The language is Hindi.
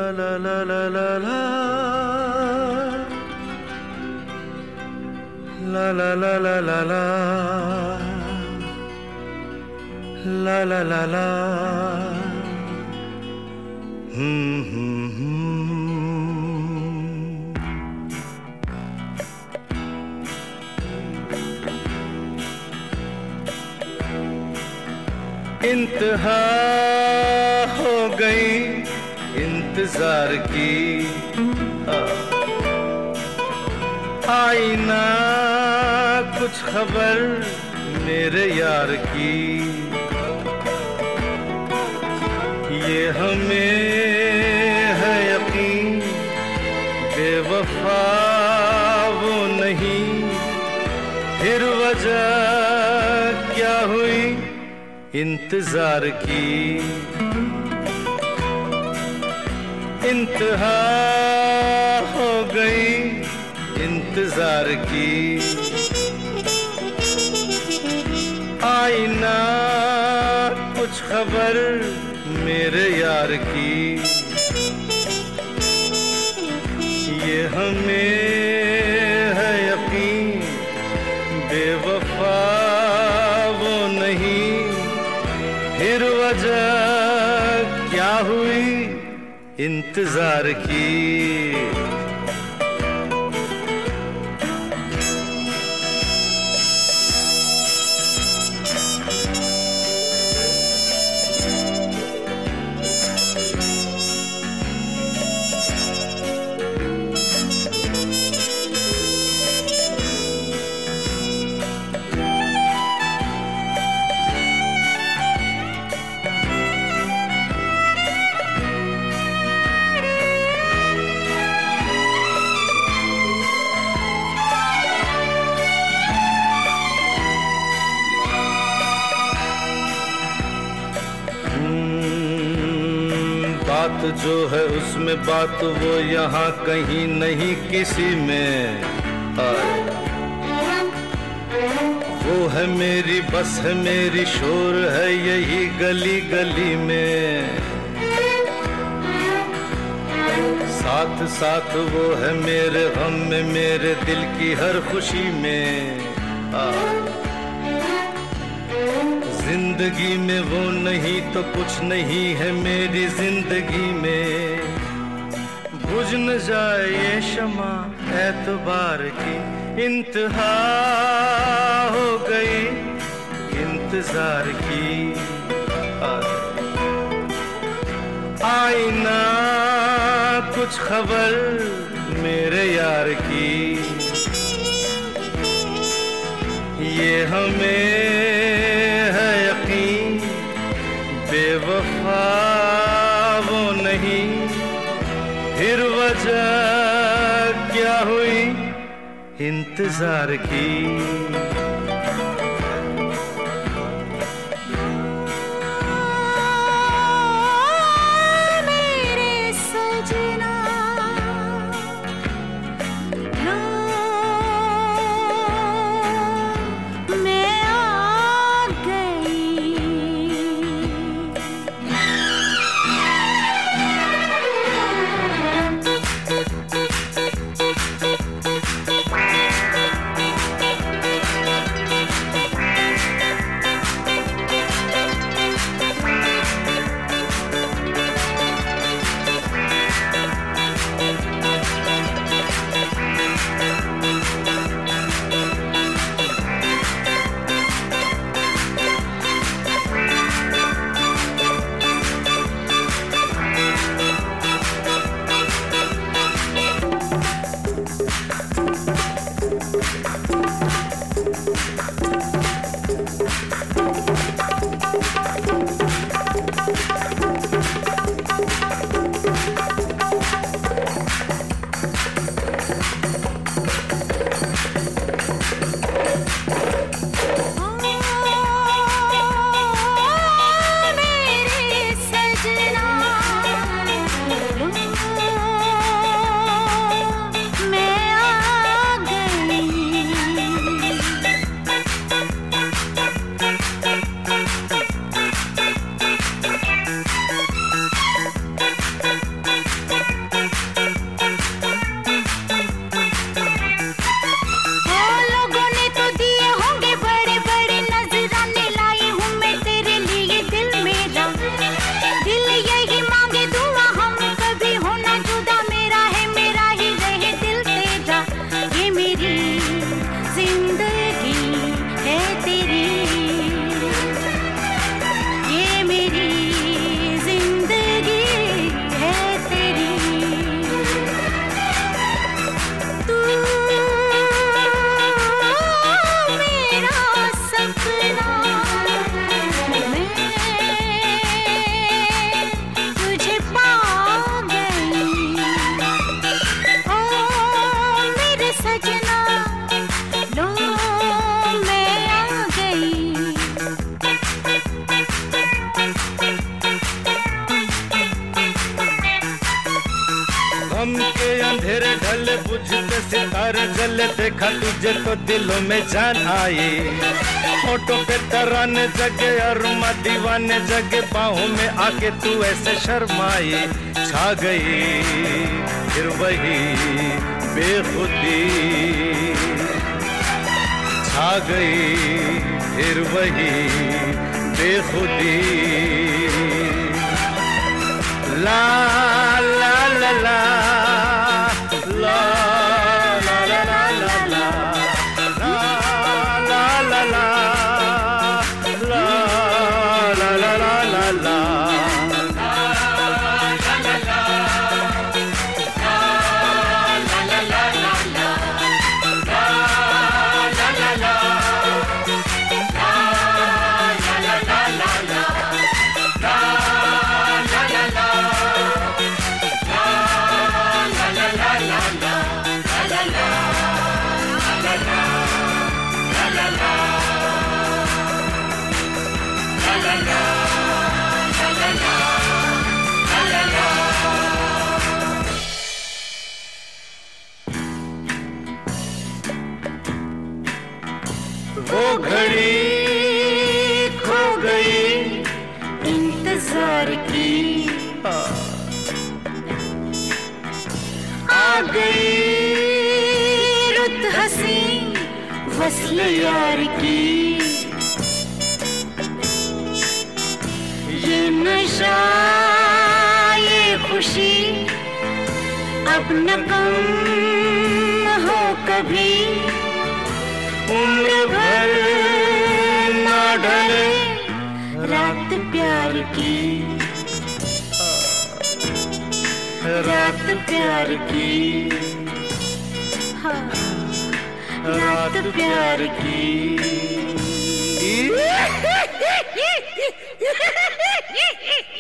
la la la la la la la la la la la la la la la इंतहा हो गई इंतजार की आई ना कुछ खबर मेरे यार की ये हमें है यकीन बेवफा वो नहीं फिर वजह क्या हुई इंतजार की इंतहा हो गई इंतजार की आई ना कुछ खबर मेरे यार की ये हमें है यकीन बेवफा वो नहीं फिर वजह क्या हुई इंतजार की बात जो है उसमें बात वो यहाँ कहीं नहीं किसी में वो है मेरी बस है मेरी शोर है यही गली गली में साथ साथ वो है मेरे गम में मेरे दिल की हर खुशी में जिंदगी में वो नहीं तो कुछ नहीं है मेरी जिंदगी में बुझ न जाए ये शमा एतबार की इंतहा हो गई इंतजार की आई ना कुछ खबर मेरे यार की ये हमें है यकीन बेवफा वो नहीं फिर वजह क्या हुई इंतजार की बुझते सितारे जले, देखा तुझे तो दिलों में जान आई। होठों पे तराने जगे अरमा दीवाने जगे, बाहों में आके तू ऐसे शर्माई। छा गई फिर वही बेखुदी, छा गई फिर वही बेखुदी। ला ला ला ला ला ला ला ला ला ला ला ला ला ला ला। वो घड़ी खो गई इंतजार की, आ गई रुत हसी वस्ल यार की। ये नशा ये खुशी अब न कम हो कभी, उम्र भर ना ढले रात प्यार की, रात प्यार की, हाँ, रात प्यार की।